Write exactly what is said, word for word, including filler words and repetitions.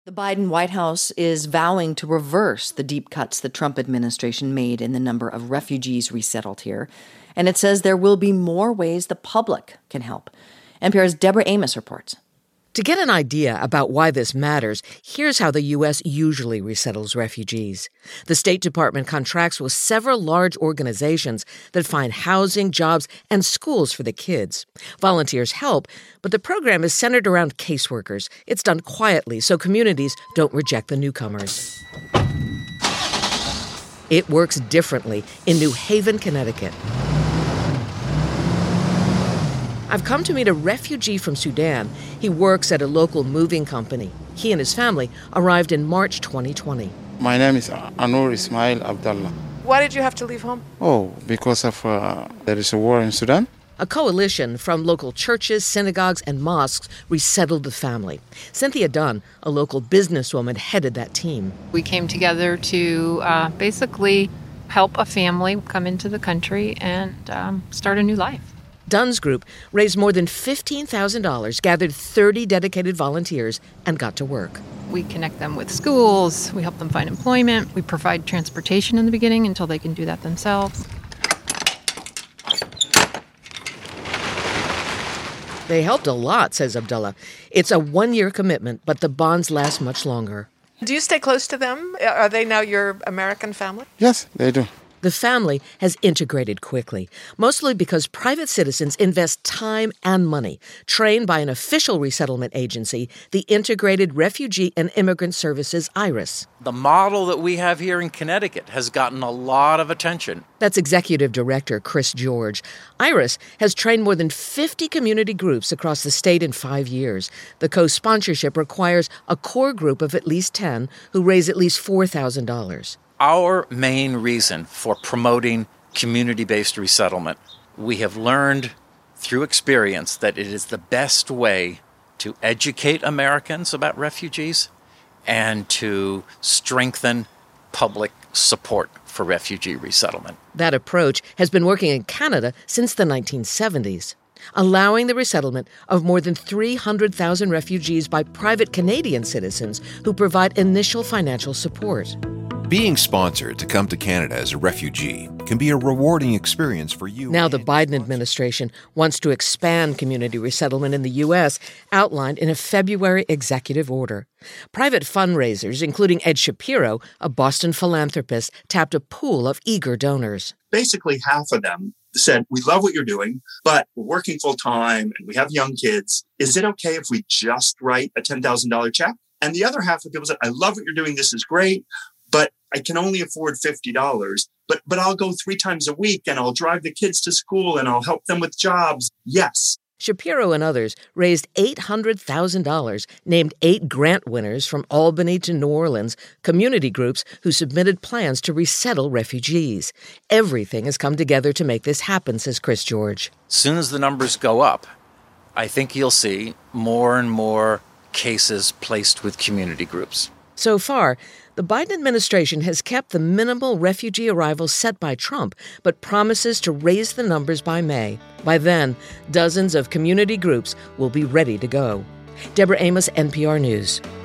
The Biden White House is vowing to reverse the deep cuts the Trump administration made in the number of refugees resettled here. And it says there will be more ways the public can help. N P R's Deborah Amos reports. To get an idea about why this matters, here's how the U S usually resettles refugees. The State Department contracts with several large organizations that find housing, jobs, and schools for the kids. Volunteers help, but the program is centered around caseworkers. It's done quietly so communities don't reject the newcomers. It works differently in New Haven, Connecticut. I've come to meet a refugee from Sudan. He works at a local moving company. He and his family arrived in March twenty twenty. My name is Anur Ismail Abdallah. Why did you have to leave home? Oh, because of uh, there is a war in Sudan. A coalition from local churches, synagogues, and mosques resettled the family. Cynthia Dunn, a local businesswoman, headed that team. We came together to uh, basically help a family come into the country and um, start a new life. Dunn's group raised more than fifteen thousand dollars, gathered thirty dedicated volunteers, and got to work. We connect them with schools, we help them find employment, we provide transportation in the beginning until they can do that themselves. They helped a lot, says Abdullah. It's a one-year commitment, but the bonds last much longer. Do you stay close to them? Are they now your American family? Yes, they do. The family has integrated quickly, mostly because private citizens invest time and money, trained by an official resettlement agency, the Integrated Refugee and Immigrant Services, IRIS. The model that we have here in Connecticut has gotten a lot of attention. That's Executive Director Chris George. IRIS has trained more than fifty community groups across the state in five years. The co-sponsorship requires a core group of at least ten who raise at least four thousand dollars. Our main reason for promoting community-based resettlement, we have learned through experience that it is the best way to educate Americans about refugees and to strengthen public support for refugee resettlement. That approach has been working in Canada since the nineteen seventies, allowing the resettlement of more than three hundred thousand refugees by private Canadian citizens who provide initial financial support. Being sponsored to come to Canada as a refugee can be a rewarding experience for you. Now the Biden administration wants to expand community resettlement in the U S, outlined in a February executive order. Private fundraisers, including Ed Shapiro, a Boston philanthropist, tapped a pool of eager donors. Basically, half of them said, we love what you're doing, but we're working full time and we have young kids. Is it okay if we just write a ten thousand dollars check? And the other half of people said, I love what you're doing. This is great, but I can only afford fifty dollars, but but I'll go three times a week and I'll drive the kids to school and I'll help them with jobs. Yes. Shapiro and others raised eight hundred thousand dollars, named eight grant winners from Albany to New Orleans, community groups who submitted plans to resettle refugees. Everything has come together to make this happen, says Chris George. As soon as the numbers go up, I think you'll see more and more cases placed with community groups. So far, the Biden administration has kept the minimal refugee arrivals set by Trump, but promises to raise the numbers by May. By then, dozens of community groups will be ready to go. Deborah Amos, N P R News.